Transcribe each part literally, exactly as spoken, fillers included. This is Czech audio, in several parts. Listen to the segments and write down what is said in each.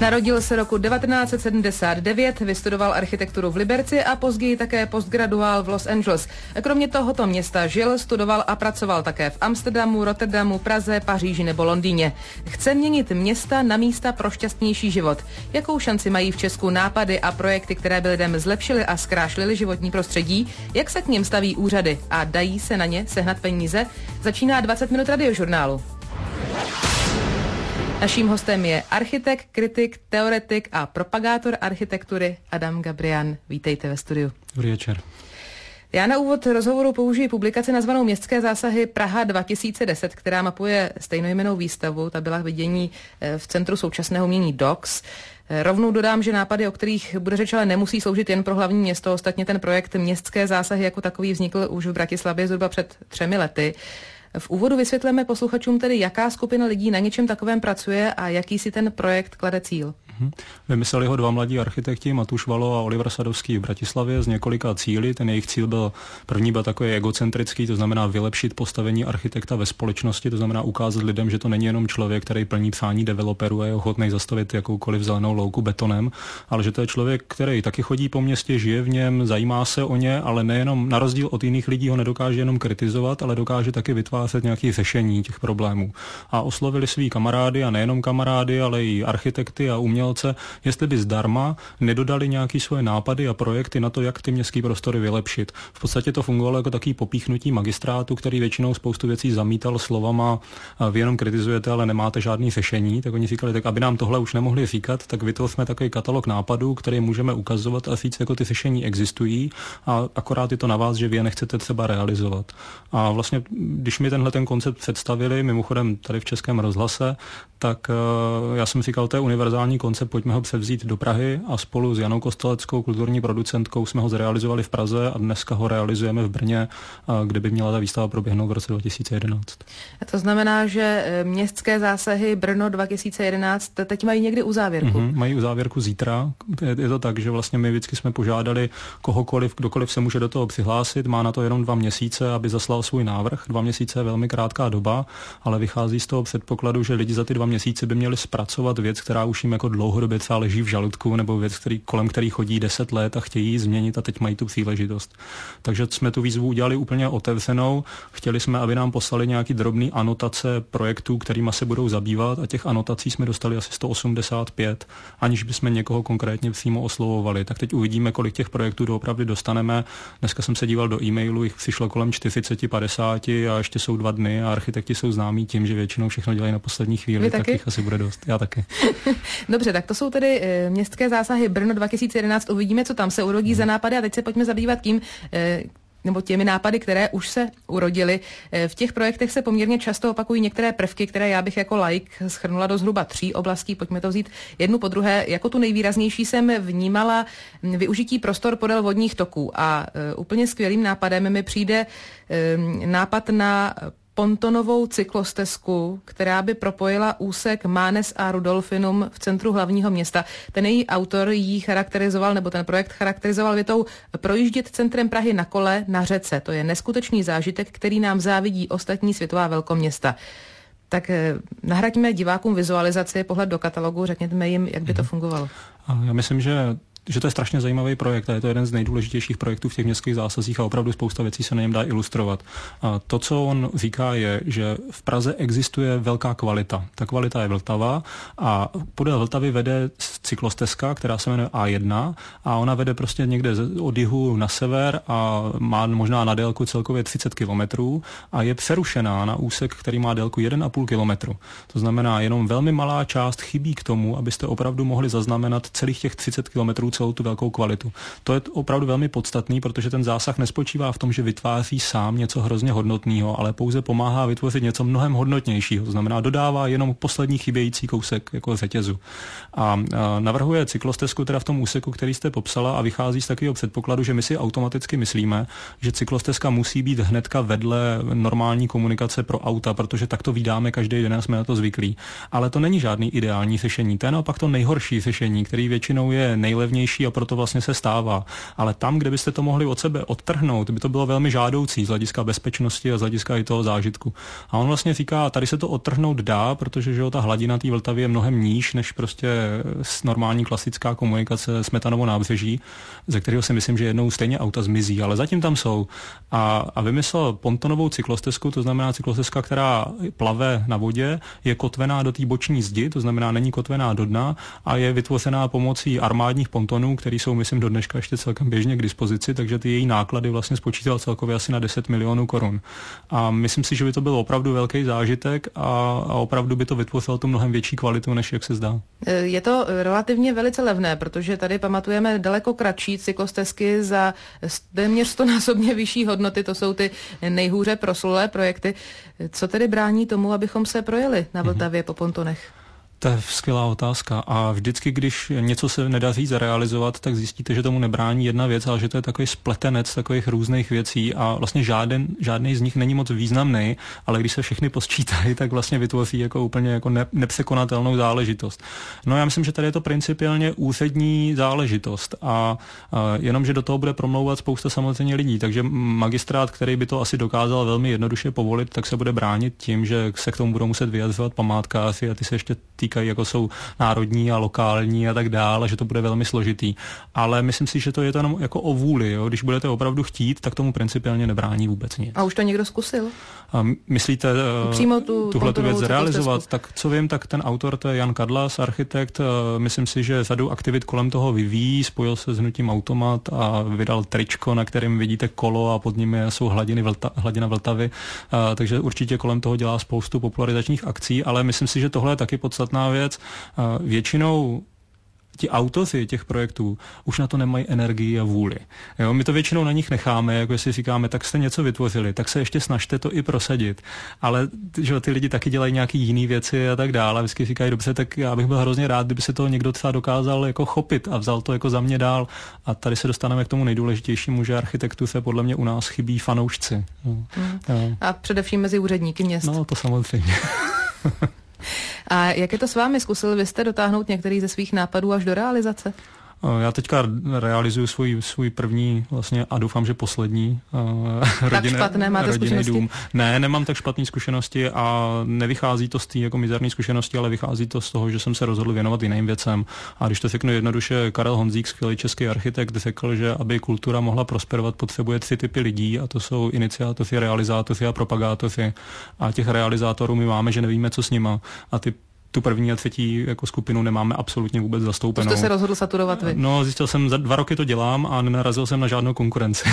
Narodil se roku devatenáct set sedmdesát devět, vystudoval architekturu v Liberci a později také postgraduál v Los Angeles. Kromě tohoto města žil, studoval a pracoval také v Amsterdamu, Rotterdamu, Praze, Paříži nebo Londýně. Chce měnit města na místa pro šťastnější život. Jakou šanci mají v Česku nápady a projekty, které by lidem zlepšily a zkrášlily životní prostředí? Jak se k nim staví úřady a dají se na ně sehnat peníze? Začíná dvacet minut radiožurnálu. Naším hostem je architekt, kritik, teoretik a propagátor architektury Adam Gabrian. Vítejte ve studiu. Dobrý večer. Já na úvod rozhovoru použiji publikaci nazvanou Městské zásahy Praha dva tisíce deset, která mapuje stejnojmennou výstavu. Ta byla k vidění v Centru současného umění D O X. Rovnou dodám, že nápady, o kterých bude řeč, ale nemusí sloužit jen pro hlavní město. Ostatně ten projekt Městské zásahy jako takový vznikl už v Bratislavě zhruba před třemi lety. V úvodu vysvětlíme posluchačům tedy, jaká skupina lidí na něčem takovém pracuje a jaký si ten projekt klade cíl. Vymysleli ho dva mladí architekti, Matuš Valo a Oliver Sadovský v Bratislavě s několika cíli. Ten jejich cíl byl, první byl takový egocentrický, to znamená vylepšit postavení architekta ve společnosti, to znamená ukázat lidem, že to není jenom člověk, který plní přání developerů a je ochotný zastavit jakoukoliv zelenou louku betonem, ale že to je člověk, který taky chodí po městě, žije v něm, zajímá se o ně, ale nejenom na rozdíl od jiných lidí ho nedokáže jenom kritizovat, ale dokáže taky vytvářet nějaké řešení těch problémů. A oslovili svý kamarády a nejenom kamarády, ale i architekty a umělce, jestli by zdarma nedodali nějaké svoje nápady a projekty na to, jak ty městské prostory vylepšit. V podstatě to fungovalo jako takový popíchnutí magistrátu, který většinou spoustu věcí zamítal slovama, vy jenom kritizujete, ale nemáte žádný řešení. Tak oni říkali, tak aby nám tohle už nemohli říkat, tak vytvoříme takový katalog nápadů, který můžeme ukazovat a říct, jako ty řešení existují, a akorát je to na vás, že vy je nechcete třeba realizovat. A vlastně, když mi tenhle ten koncept představili, mimochodem tady v Českém rozhlase, tak uh, já jsem říkal, to je univerzální koncept, pojďme ho převzít do Prahy, a spolu s Janou Kosteleckou, kulturní producentkou, jsme ho zrealizovali v Praze a dneska ho realizujeme v Brně, kde by měla ta výstava proběhnout v roce dva tisíce jedenáct. A to znamená, že Městské zásahy Brno dva tisíce jedenáct teď mají někdy uzávěrku? Mm-hmm, mají uzávěrku zítra. Je, je to tak, že vlastně my vždycky jsme požádali kohokoliv, kdokoliv se může do toho přihlásit, má na to jenom dva měsíce, aby zaslal svůj návrh. Dva měsíce je velmi krátká doba, ale vychází z toho předpokladu, že lidi za ty dva měsíce by měli zpracovat věc, která už jim jako dlouhodobě třeba leží v žaludku, nebo věc, který, kolem který chodí deset let a chtějí změnit a teď mají tu příležitost. Takže jsme tu výzvu udělali úplně otevřenou. Chtěli jsme, aby nám poslali nějaký drobný anotace projektů, kterýma se budou zabývat, a těch anotací jsme dostali asi sto osmdesát pět, aniž bychom někoho konkrétně přímo oslovovali. Tak teď uvidíme, kolik těch projektů doopravdy dostaneme. Dneska jsem se díval do e-mailu, jich přišlo kolem čtyřicet padesát a ještě jsou dva dny a architekti jsou známí tím, že většinou všechno dělají na poslední chvíli, tak jich asi bude dost. Já taky. Dobře, tak to jsou tedy e, Městské zásahy Brno dva tisíce jedenáct. Uvidíme, co tam se urodí hmm. za nápady, a teď se pojďme zabývat tím, e, nebo těmi nápady, které už se urodily. E, v těch projektech se poměrně často opakují některé prvky, které já bych jako laik shrnula do zhruba tří oblastí. Pojďme to vzít jednu po druhé. Jako tu nejvýraznější jsem vnímala využití prostor podél vodních toků, a e, úplně skvělým nápadem mi přijde e, nápad na pontonovou cyklostezku, která by propojila úsek Mánes a Rudolfinum v centru hlavního města. Ten její autor jí charakterizoval, nebo ten projekt charakterizoval větou: projíždět centrem Prahy na kole na řece. To je neskutečný zážitek, který nám závidí ostatní světová velkoměsta. Tak nahraďme divákům vizualizaci, pohled do katalogu, řekněme jim, jak by to fungovalo. Já myslím, že že to je strašně zajímavý projekt a je to jeden z nejdůležitějších projektů v těch městských zásazích a opravdu spousta věcí se na něm dá ilustrovat. A to, co on říká, je, že v Praze existuje velká kvalita. Ta kvalita je Vltava a podél Vltavy vede cyklostezka, která se jmenuje A jedna, a ona vede prostě někde od jihu na sever a má možná na délku celkově třicet kilometrů a je přerušená na úsek, který má délku jedna a půl kilometru. To znamená, jenom velmi malá část chybí k tomu, abyste opravdu mohli zaznamenat celých těch třicet kilometrů celou tu velkou kvalitu. To je opravdu velmi podstatný, protože ten zásah nespočívá v tom, že vytváří sám něco hrozně hodnotného, ale pouze pomáhá vytvořit něco mnohem hodnotnějšího. To znamená, dodává jenom poslední chybějící kousek jako řetězu. A, a navrhuje cyklostezku teda v tom úseku, který jste popsala, a vychází z takového předpokladu, že my si automaticky myslíme, že cyklostezka musí být hnedka vedle normální komunikace pro auta, protože tak to vídáme každý den a jsme na to zvyklí. Ale to není žádný ideální řešení. To je naopak to nejhorší řešení, který většinou je nejlevnější nejvhodnější a proto vlastně se stává. Ale tam, kde byste to mohli od sebe odtrhnout, by to bylo velmi žádoucí z hlediska bezpečnosti a z hlediska i toho zážitku. A on vlastně říká, tady se to odtrhnout dá, protože že jo, ta hladina té Vltavy je mnohem níž než prostě normální klasická komunikace Smetanovo nábřeží, ze kterého si myslím, že jednou stejně auta zmizí, ale zatím tam jsou. A, a vymyslel pontonovou cyklostezku, to znamená cyklostezka, která plave na vodě, je kotvená do té boční zdi, to znamená není kotvená do dna a je vytvořená pomocí armádních pontonů, které jsou, myslím, do dneška ještě celkem běžně k dispozici, takže ty její náklady vlastně spočítal celkově asi na deset milionů korun. A myslím si, že by to byl opravdu velký zážitek a, a opravdu by to vytvořilo tu mnohem větší kvalitu, než jak se zdá. Je to relativně velice levné, protože tady pamatujeme daleko kratší cyklostezky za téměř stonásobně vyšší hodnoty, to jsou ty nejhůře proslulé projekty. Co tedy brání tomu, abychom se projeli na Vltavě mm-hmm. po pontonech? To je skvělá otázka a vždycky, když něco se nedaří zrealizovat, tak zjistíte, že tomu nebrání jedna věc, ale že to je takový spletenec takových různých věcí a vlastně žáden, žádný z nich není moc významný, ale když se všechny posčítají, tak vlastně vytvoří jako úplně jako ne, nepřekonatelnou záležitost. No já myslím, že tady je to principiálně úřední záležitost a, a jenom, že do toho bude promlouvat spousta samozřejmě lidí, takže magistrát, který by to asi dokázal velmi jednoduše povolit, tak se bude bránit tím, že se k tomu budou muset vyjadřovat památkáři a ty se ještě týkají, jako jsou národní a lokální a tak dále, že to bude velmi složitý. Ale myslím si, že to je to jenom jako o vůli. Jo? Když budete opravdu chtít, tak tomu principiálně nebrání vůbec nic. A už to někdo zkusil? A myslíte přímo tu, tuhle tu věc zrealizovat? Tak co vím, tak ten autor, to je Jan Kadlas, architekt. Myslím si, že řadu aktivit kolem toho vyvíjí, spojil se s hnutím Automat a vydal tričko, na kterém vidíte kolo a pod nimi jsou hladiny Vlta, hladina Vltavy. A, takže určitě kolem toho dělá spoustu popularizačních akcí, ale myslím si, že tohle je taky podstatná věc. Většinou ti autoři těch projektů už na to nemají energii a vůli. Jo, my to většinou na nich necháme, jako jestli říkáme, tak jste něco vytvořili, tak se ještě snažte to i prosadit. Ale že ty lidi taky dělají nějaký jiný věci a tak dále. A vždycky říkají, dobře, tak já bych byl hrozně rád, kdyby se toho někdo třeba dokázal jako chopit a vzal to jako za mě dál. A tady se dostaneme k tomu nejdůležitějšímu, že architektuře podle mě u nás chybí fanoušci. Jo. Mm. Jo. A především mezi úředníky měst. No, to samozřejmě. A jak je to s vámi? Zkusil vy jste dotáhnout některý ze svých nápadů až do realizace? Já teďka realizuju svůj, svůj první vlastně a doufám, že poslední uh, tak špatné máte zkušenosti? Dům. Ne, nemám tak špatné zkušenosti a nevychází to z té jako mizerné zkušenosti, ale vychází to z toho, že jsem se rozhodl věnovat jiným věcem. A když to řeknu jednoduše, Karel Honzík, skvělý český architekt, řekl, že aby kultura mohla prosperovat, potřebuje tři typy lidí a to jsou iniciátoři, realizátoři a propagátoři. A těch realizátorů my máme, že nevíme, co s nima. A ty tu první a třetí jako skupinu nemáme absolutně vůbec zastoupenou. To jste se rozhodl saturovat vy? No, zjistil jsem, za dva roky to dělám a nenarazil jsem na žádnou konkurenci.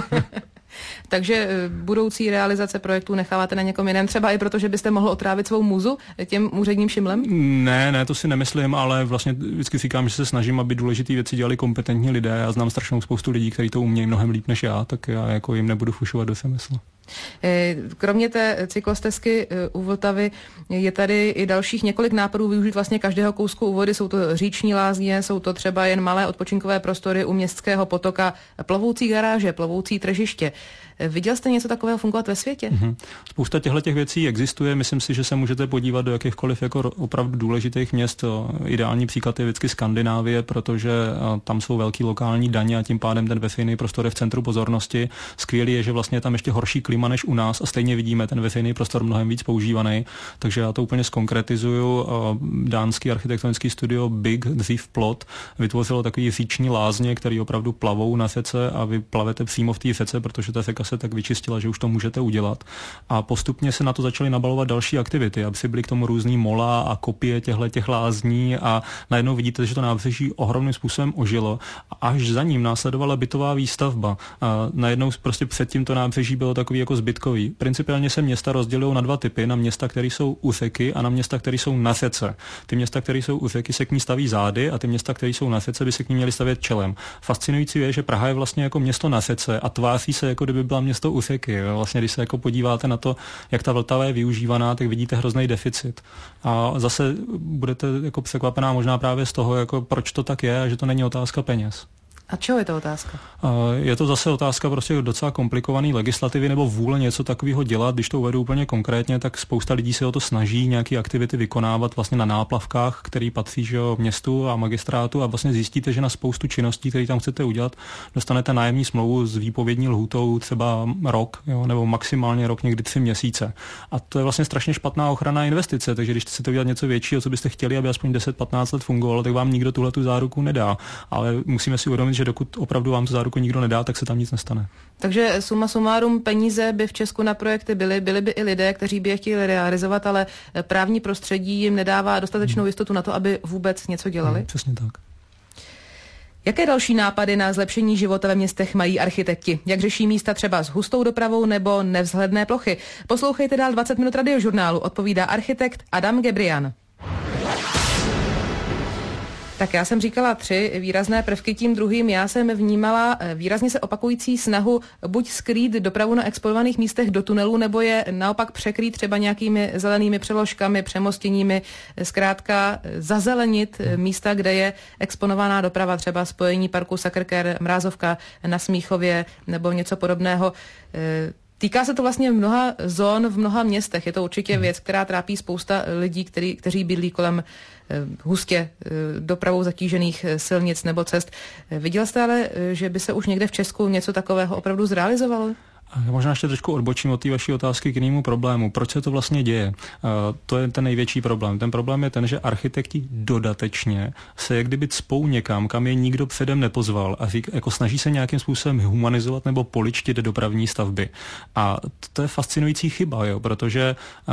Takže budoucí realizace projektů necháváte na někom jiném, třeba i proto, že byste mohl otrávit svou muzu těm úředním šimlem? Ne, ne, to si nemyslím, ale vlastně vždycky říkám, že se snažím, aby důležité věci dělali kompetentní lidé. Já znám strašnou spoustu lidí, kteří to umějí mnohem líp než já, tak já jako jim nebudu fušovat do semyslu. Kromě té cyklostezky u Vltavy je tady i dalších několik nápadů využít vlastně každého kousku u vody. Jsou to říční lázně, jsou to třeba jen malé odpočinkové prostory u městského potoka, plovoucí garáže, plovoucí tržiště. Viděl jste něco takového fungovat ve světě? Mm-hmm. Spousta těchto věcí existuje. Myslím si, že se můžete podívat do jakýchkoliv jako opravdu důležitých měst. Ideální příklad je vždycky Skandinávie, protože tam jsou velký lokální daně a tím pádem ten veřejný prostor je v centru pozornosti. Skvělý je, že vlastně je tam ještě horší klima než u nás a stejně vidíme ten veřejný prostor mnohem víc používaný. Takže já to úplně zkonkretizuju. Dánský architektonický studio Big dřív Plot vytvořilo takový říční lázně, které opravdu plavou na řece a vy plavete přímo v té řece, protože ta řeka se tak vyčistila, že už to můžete udělat. A postupně se na to začaly nabalovat další aktivity, aby si byly k tomu různý mola a kopie těchto těch lázní a najednou vidíte, že to nábřeží ohromným způsobem ožilo. A až za ním následovala bytová výstavba. A najednou prostě předtím to nábřeží bylo takový jako zbytkový. Principiálně se města rozdělují na dva typy, na města, které jsou u řeky a na města, které jsou na řece. Ty města, které jsou u řeky, se k ní staví zády a ty města, které jsou na řece, by se k ní měly stavět čelem. Fascinující je, že Praha je vlastně jako město na řece a tváří se, jako kdyby byla město u řeky. Vlastně, když se jako podíváte na to, jak ta Vltava je využívaná, tak vidíte hrozný deficit. A zase budete jako překvapená možná právě z toho, jako proč to tak je a že to není otázka peněz. A čeho je to otázka? Je to zase otázka prostě docela komplikované legislativy nebo vůle něco takového dělat. Když to uvedu úplně konkrétně, tak spousta lidí se o to snaží nějaké aktivity vykonávat vlastně na náplavkách, který patří že jo, městu a magistrátu, a vlastně zjistíte, že na spoustu činností, které tam chcete udělat, dostanete nájemní smlouvu s výpovědní lhůtou třeba rok, jo, nebo maximálně rok, někdy tři měsíce. A to je vlastně strašně špatná ochrana investice, takže když chcete udělat něco většího, co byste chtěli, aby aspoň deset patnáct let fungovalo, tak vám nikdo tuhle tu záruku nedá. Ale musíme si uvědomit, že dokud opravdu vám tu záruku nikdo nedá, tak se tam nic nestane. Takže suma sumárum, peníze by v Česku na projekty byly, byly by i lidé, kteří by je chtěli realizovat, ale právní prostředí jim nedává dostatečnou jistotu na to, aby vůbec něco dělali? Hmm, přesně tak. Jaké další nápady na zlepšení života ve městech mají architekti? Jak řeší místa třeba s hustou dopravou nebo nevzhledné plochy? Poslouchejte dál dvacet minut radiožurnálu, odpovídá architekt Adam Gebrian. Tak já jsem říkala tři výrazné prvky, tím druhým já jsem vnímala výrazně se opakující snahu buď skrýt dopravu na exponovaných místech do tunelu, nebo je naopak překrýt třeba nějakými zelenými přeložkami, přemostěními, zkrátka zazelenit místa, kde je exponovaná doprava, třeba spojení parku Sakrker, Mrázovka na Smíchově nebo něco podobného. Týká se to vlastně mnoha zón v mnoha městech. Je to určitě věc, která trápí spousta lidí, který, kteří bydlí kolem hustě dopravou zatížených silnic nebo cest. Viděl jste ale, že by se už někde v Česku něco takového opravdu zrealizovalo? Já možná ještě trošku odbočím od té vaší otázky k jinému problému. Proč se to vlastně děje? To je ten největší problém. Ten problém je ten, že architekti dodatečně se jak kdyby cpou někam, kam je nikdo předem nepozval a řík, jako snaží se nějakým způsobem humanizovat nebo poličtit dopravní stavby. A to je fascinující chyba, jo, protože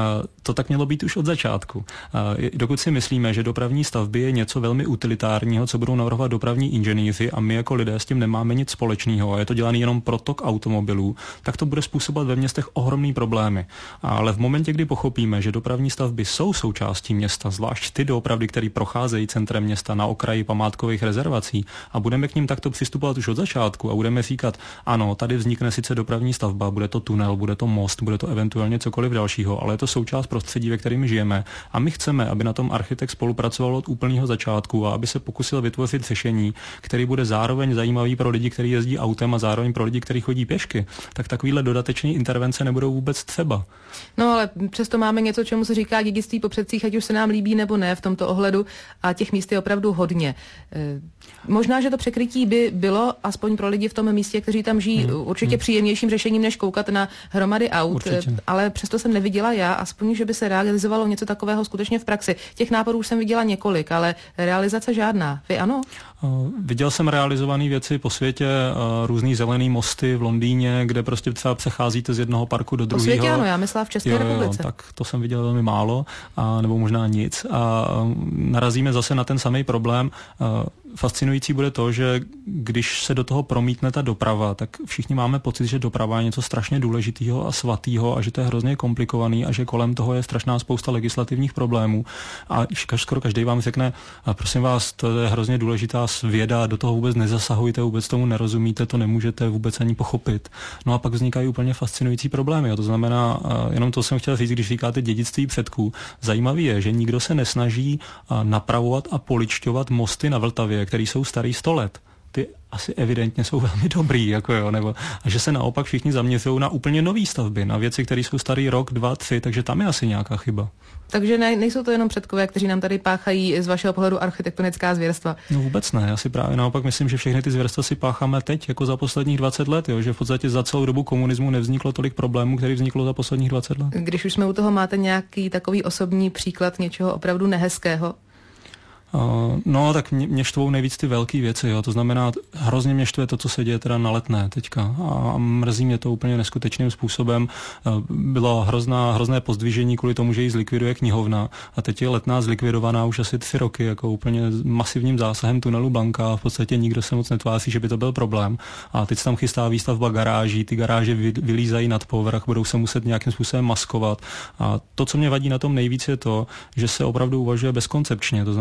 to tak mělo být už od začátku. Dokud si myslíme, že dopravní stavby je něco velmi utilitárního, co budou navrhovat dopravní inženýři a my jako lidé s tím nemáme nic společného a je to dělané jenom pro tok automobilů, tak to bude způsobovat ve městech ohromný problémy. Ale v momentě, kdy pochopíme, že dopravní stavby jsou součástí města, zvlášť ty doopravdy, které procházejí centrem města na okraji památkových rezervací, a budeme k nim takto přistupovat už od začátku a budeme říkat, ano, tady vznikne sice dopravní stavba, bude to tunel, bude to most, bude to eventuálně cokoliv dalšího, ale je to součást prostředí, ve kterém žijeme. A my chceme, aby na tom architekt spolupracoval od úplného začátku a aby se pokusil vytvořit řešení, který bude zároveň zajímavý pro lidi, kteří jezdí autem, a zároveň pro lidi, kteří chodí pěšky. Tak takovýhle dodateční intervence nebudou vůbec třeba. No ale přesto máme něco, čemu se říká dědictví po předcích, ať už se nám líbí nebo ne v tomto ohledu, a těch míst je opravdu hodně. E, možná, že to překrytí by bylo aspoň pro lidi v tom místě, kteří tam žijí, hmm. určitě hmm. příjemnějším řešením, než koukat na hromady aut, určitě. Ale přesto jsem neviděla já, aspoň, že by se realizovalo něco takového skutečně v praxi. Těch nápadů už jsem viděla několik, ale realizace žádná. Vy ano? Viděl jsem realizované věci po světě, různý zelený mosty v Londýně, kde prostě třeba přecházíte z jednoho parku do druhého. Po světě ano, já myslela v České jo, republice. Jo, tak to jsem viděl velmi málo, a, nebo možná nic. A narazíme zase na ten samý problém. Fascinující bude to, že když se do toho promítne ta doprava, tak všichni máme pocit, že doprava je něco strašně důležitého a svatého a že to je hrozně komplikovaný a že kolem toho je strašná spousta legislativních problémů. A skoro každý vám řekne, prosím vás, to je hrozně důležitá věda, do toho vůbec nezasahujte, vůbec tomu nerozumíte, to nemůžete vůbec ani pochopit. No a pak vznikají úplně fascinující problémy. Jo. To znamená, jenom to jsem chtěl říct, když říkáte dědictví předků. Zajímavý je, že nikdo se nesnaží napravovat a poličťovat mosty na Vltavě, které jsou starý sto let. Ty asi evidentně jsou velmi dobrý, jako jo, nebo a že se naopak všichni zaměřují na úplně nový stavby, na věci, které jsou starý rok, dva, tři, takže tam je asi nějaká chyba. Takže ne, nejsou to jenom předkové, kteří nám tady páchají z vašeho pohledu architektonická zvěrstva? No vůbec ne, já si právě naopak myslím, že všechny ty zvěrstva si pácháme teď, jako za posledních dvacet let, jo, že v podstatě za celou dobu komunismu nevzniklo tolik problémů, který vzniklo za posledních dvacet let. Když už jsme u toho, máte nějaký takový osobní příklad něčeho opravdu nehezkého? Uh, no, tak mě, mě štvou nejvíc ty velké věci, jo. To znamená, hrozně mě štve to, co se děje teda na Letné teďka. A mrzí mě to úplně neskutečným způsobem. Uh, bylo hrozná, hrozné pozdvižení kvůli tomu, že ji zlikviduje knihovna. A teď je Letná zlikvidovaná už asi tři roky, jako úplně masivním zásahem tunelu Blanka. A v podstatě nikdo se moc netváří, že by to byl problém. A teď se tam chystá výstavba garáží, ty garáže vy, vylízají nad povrch, budou se muset nějakým způsobem maskovat. A to, co mě vadí na tom nejvíc, je to, že se opravdu uvažuje bezkoncepčně. To znamená, že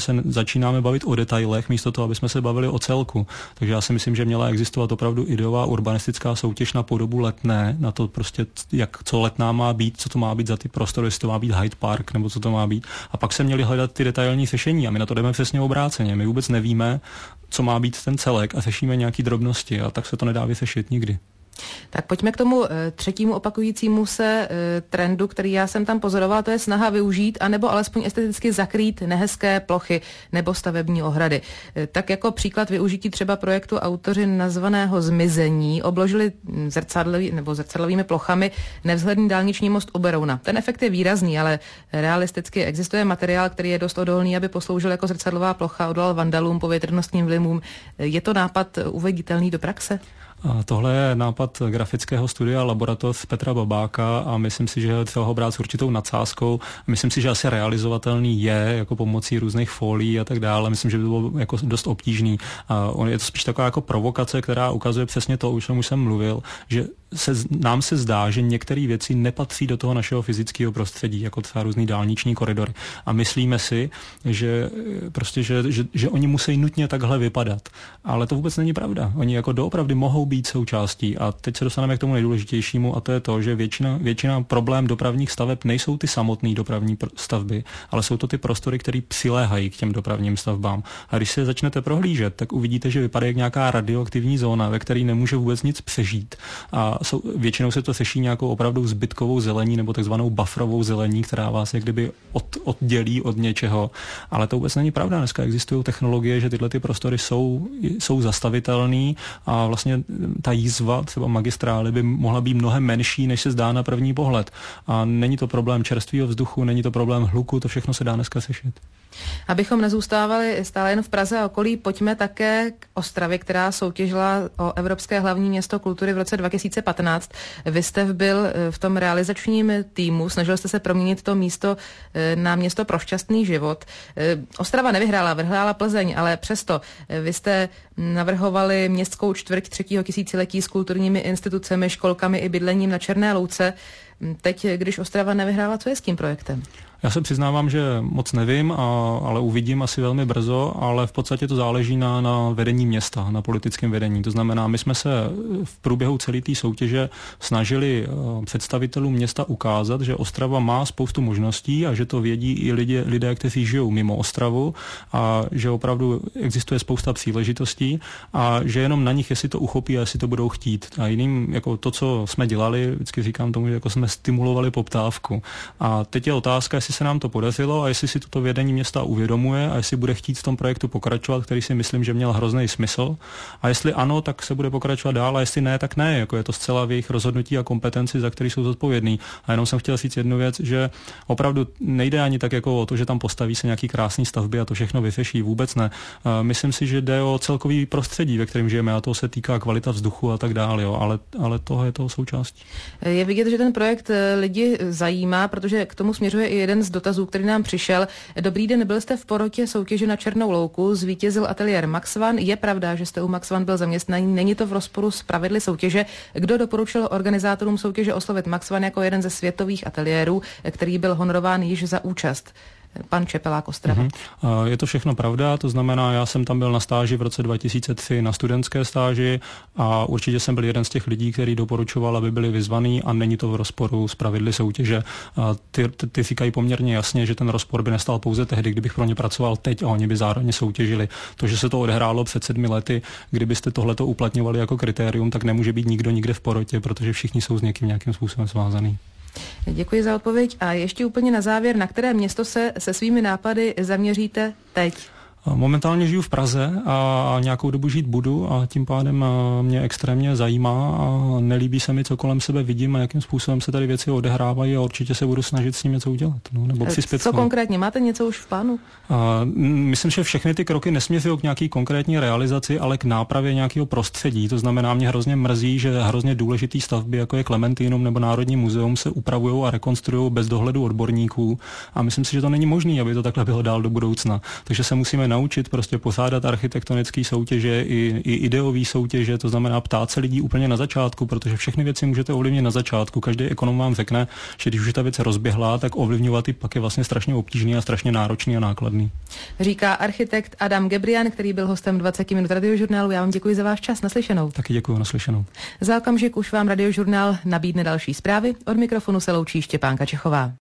se začínáme bavit o detailech, místo toho, aby jsme se bavili o celku. Takže já si myslím, že měla existovat opravdu ideová urbanistická soutěž na podobu Letné, na to prostě, jak, co Letná má být, co to má být za ty prostory, jestli to má být Hyde Park, nebo co to má být. A pak se měli hledat ty detailní řešení a my na to jdeme přesně obráceně. My vůbec nevíme, co má být ten celek a řešíme nějaký drobnosti a tak se to nedá vyřešit nikdy. Tak pojďme k tomu třetímu opakujícímu se trendu, který já jsem tam pozorovala, to je snaha využít anebo alespoň esteticky zakrýt nehezké plochy nebo stavební ohrady. Tak jako příklad využití třeba projektu autoři nazvaného Zmizení obložili zrcadlový, nebo zrcadlovými plochami nevzhledný dálniční most u Berouna. Ten efekt je výrazný, ale realisticky existuje materiál, který je dost odolný, aby posloužil jako zrcadlová plocha, odolal vandalům, povětrnostním vlivům. Je to nápad uveditelný do praxe? A tohle je nápad grafického studia Laboratoř Petra Babáka a myslím si, že je třeba ho brát s určitou nadsázkou. Myslím si, že asi realizovatelný je jako pomocí různých folií a tak dále. Myslím, že by to bylo jako dost obtížný. A on je to spíš taková jako provokace, která ukazuje přesně to, o čem už jsem mluvil, že se, nám se zdá, že některé věci nepatří do toho našeho fyzického prostředí, jako třeba různý dálniční koridory. A myslíme si, že prostě, že, že, že oni musí nutně takhle vypadat. Ale to vůbec není pravda. Oni jako doopravdy mohou být součástí. A teď se dostaneme k tomu nejdůležitějšímu, a to je to, že většina, většina problém dopravních staveb nejsou ty samotné dopravní stavby, ale jsou to ty prostory, které přiléhají k těm dopravním stavbám. A když se začnete prohlížet, tak uvidíte, že vypadá jak nějaká radioaktivní zóna, ve které nemůže vůbec nic přežít. A jsou, většinou se to řeší nějakou opravdu zbytkovou zelení nebo takzvanou bufferovou zelení, která vás jak kdyby od, oddělí od něčeho. Ale to vůbec není pravda. Dneska existují technologie, že tyhle ty prostory jsou, jsou zastavitelné a vlastně ta jízva, třeba magistrály, by mohla být mnohem menší, než se zdá na první pohled. A není to problém čerstvého vzduchu, není to problém hluku, to všechno se dá dneska řešit. Abychom nezůstávali stále jen v Praze a okolí, pojďme také k Ostravě, která soutěžila o Evropské hlavní město kultury v roce dva tisíce patnáct. Vy jste byl v tom realizačním týmu, snažil jste se proměnit to místo na město pro šťastný život. Ostrava nevyhrála, vyhrála Plzeň, ale přesto vy jste navrhovali městskou čtvrť třetího tisíciletí s kulturními institucemi, školkami i bydlením na Černé Louce. Teď, když Ostrava nevyhrála, co je s tím projektem? Já se přiznávám, že moc nevím, a, ale uvidím asi velmi brzo, ale v podstatě to záleží na, na vedení města, na politickém vedení. To znamená, my jsme se v průběhu celé té soutěže snažili představitelům města ukázat, že Ostrava má spoustu možností a že to vědí i lidé, lidé, kteří žijou mimo Ostravu a že opravdu existuje spousta příležitostí a že jenom na nich, jestli to uchopí a jestli to budou chtít. A jiným, jako to, co jsme dělali, vždycky říkám tomu, že jako jsme stimulovali poptávku. A teď je otázka, jestli se nám to podařilo a jestli si toto vedení města uvědomuje a jestli bude chtít v tom projektu pokračovat, který si myslím, že měl hrozný smysl. A jestli ano, tak se bude pokračovat dál a jestli ne, tak ne. Jako je to zcela v jejich rozhodnutí a kompetenci, za který jsou zodpovědní. A jenom jsem chtěl říct jednu věc, že opravdu nejde ani tak jako o to, že tam postaví se nějaký krásný stavby a to všechno vyřeší. Vůbec ne. Myslím si, že jde o celkový prostředí, ve kterém žijeme a to se týká kvalita vzduchu a tak dále, jo. Ale, ale toho je toho součástí. Je vidět, že ten projekt lidi zajímá, protože k tomu směřuje i jeden z dotazů, který nám přišel. Dobrý den, byl jste v porotě soutěže na Černou louku, zvítězil ateliér Max Van. Je pravda, že jste u Max Van byl zaměstnaný, není to v rozporu s pravidly soutěže. Kdo doporučil organizátorům soutěže oslovit Max Van jako jeden ze světových ateliérů, který byl honorován již za účast? Pan Čepelák, Ostrava. Mm-hmm. Je to všechno pravda, to znamená, já jsem tam byl na stáži v roce dva tisíce tři na studentské stáži a určitě jsem byl jeden z těch lidí, který doporučoval, aby byli vyzvaný a není to v rozporu s pravidly soutěže. Ty, ty, ty říkají poměrně jasně, že ten rozpor by nestal pouze tehdy, kdybych pro ně pracoval teď a oni by zároveň soutěžili. To, že se to odehrálo před sedmi lety, kdybyste tohleto uplatňovali jako kritérium, tak nemůže být nikdo nikde v porotě, protože všichni jsou s někým nějakým způsobem svázaný. Děkuji za odpověď a ještě úplně na závěr, na které město se se svými nápady zaměříte teď? Momentálně žiju v Praze a nějakou dobu žít budu a tím pádem mě extrémně zajímá a nelíbí se mi, co kolem sebe vidím a jakým způsobem se tady věci odehrávají a určitě se budu snažit s ním něco udělat. No, nebo přispět. Co konkrétně? Máte něco už v plánu? A, myslím, že všechny ty kroky nesměřují k nějaký konkrétní realizaci, ale k nápravě nějakého prostředí. To znamená, mě hrozně mrzí, že hrozně důležitý stavby, jako je Klementínum nebo Národní muzeum, se upravují a rekonstruují bez dohledu odborníků a myslím si, že to není možné, aby to takhle bylo dál do budoucna. Takže se musíme naučit prostě pořádat architektonické soutěže i, i ideové soutěže, to znamená ptát se lidí úplně na začátku, protože všechny věci můžete ovlivnit na začátku. Každý ekonom vám řekne, že když už je ta věc rozběhlá, tak ovlivňovat ji pak je vlastně strašně obtížný a strašně náročný a nákladný. Říká architekt Adam Gebrian, který byl hostem dvacet minut Radiožurnálu. Já vám děkuji za váš čas. Naslyšenou. Taky děkuji, naslyšenou. Za okamžik už vám Radiožurnál nabídne další zprávy. Od mikrofonu se loučí Štěpánka Čechová.